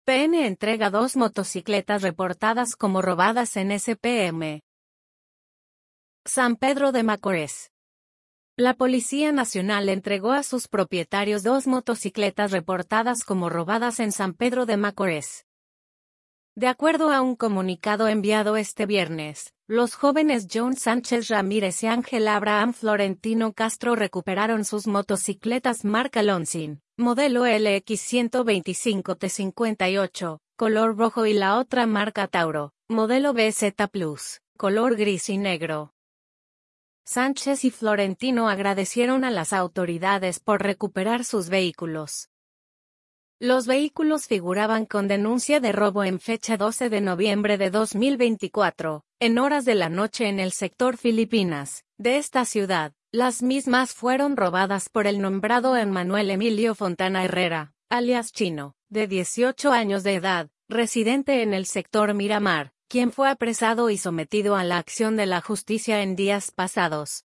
PN entrega 2 motocicletas reportadas como robadas en SPM. San Pedro de Macorís. La Policía Nacional entregó a sus propietarios 2 motocicletas reportadas como robadas en San Pedro de Macorís. De acuerdo a un comunicado enviado este viernes, los jóvenes John Sánchez Ramírez y Ángel Abraham Florentino Castro recuperaron sus motocicletas marca Lonsin, modelo LX 125 T58, color rojo, y la otra marca Tauro, modelo BZ Plus, color gris y negro. Sánchez y Florentino agradecieron a las autoridades por recuperar sus vehículos. Los vehículos figuraban con denuncia de robo en fecha 12 de noviembre de 2024, en horas de la noche en el sector Filipinas, de esta ciudad. Las mismas fueron robadas por el nombrado Emmanuel Emilio Fontana Herrera, alias Chino, de 18 años de edad, residente en el sector Miramar, quien fue apresado y sometido a la acción de la justicia en días pasados.